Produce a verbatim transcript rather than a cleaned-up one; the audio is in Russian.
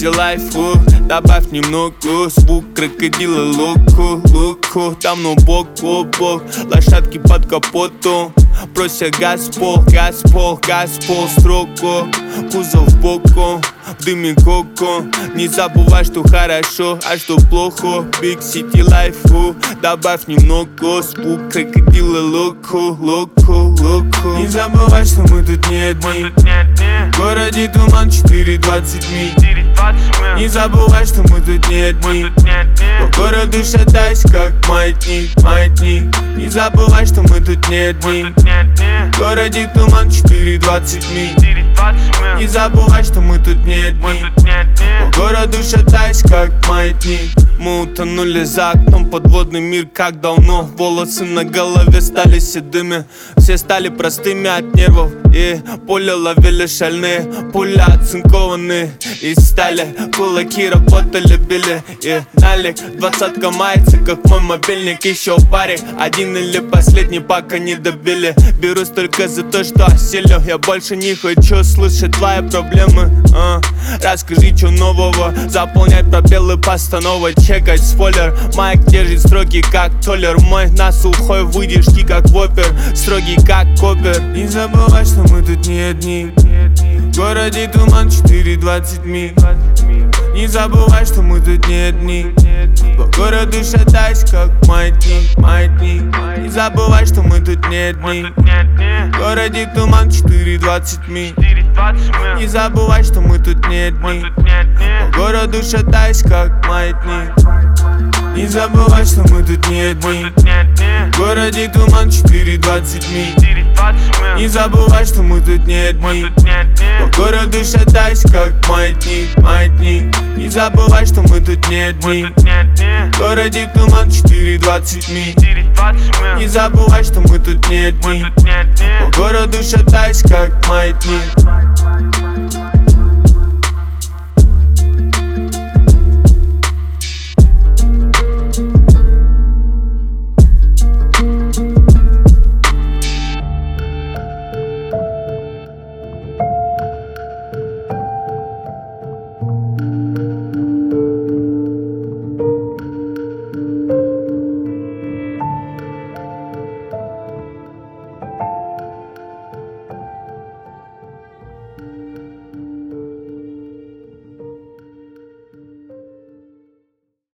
City Life, uh, добавь немного звук крокодила луку, луку. Там ну бок о бок, лошадки под капотом. Просят газ пол, газ пол, газ пол, строку. Кузов боком, в дыме коко. Не забывай, что хорошо, а что плохо. Big City Life, uh, добавь немного звук крокодила луку, луку, луку. Не забывай, что мы тут не одни. В городе туман четыре двадцать миль. Не забывай, что мы тут не одни. По городу шатайся, как маятник, маятник. Не забывай, что мы тут не одни. В городе туман четыре двадцать миль. Не забывай, что мы тут не одни. По городу шатайся, как маятник. Мы утонули за окном, подводный мир как давно. Волосы на голове стали седыми. Все стали простыми от нервов. И пули ловили шальные, пули оцинкованные из стали. Кулаки работали, били и налик. Двадцатка мается, как мой мобильник. Еще парик, один или последний, пока не добили. Берусь только за то, что осилю. Я больше не хочу слышать твои проблемы, а. Расскажи, что нового. Заполнять пробелы постановок, чекать спойлер. Майк держит строгий, как толлер. Мой на сухой выдержки, как вопер. Строгий, как копер. Не забывай, что мы тут не одни. В городе туман четыре двадцать миль. Не забывай, что мы тут не одни. По городу шатайся, как маятник, маятник. Не забывай, что мы тут не одни. В городе туман четыре двадцать миль. Не забывай, что мы тут не одни. По городу шатайся, как маятник. Не забывай, что мы тут не одни. В городе туман четыре двадцать миль. Не забывай, что мы тут не одни. По городу шатайся, как маятник, маятник. Не забывай, что мы тут не одни. В городе туман четыре двадцать миль. Не забывай, что мы тут не одни. По городу шатайся, как маятник.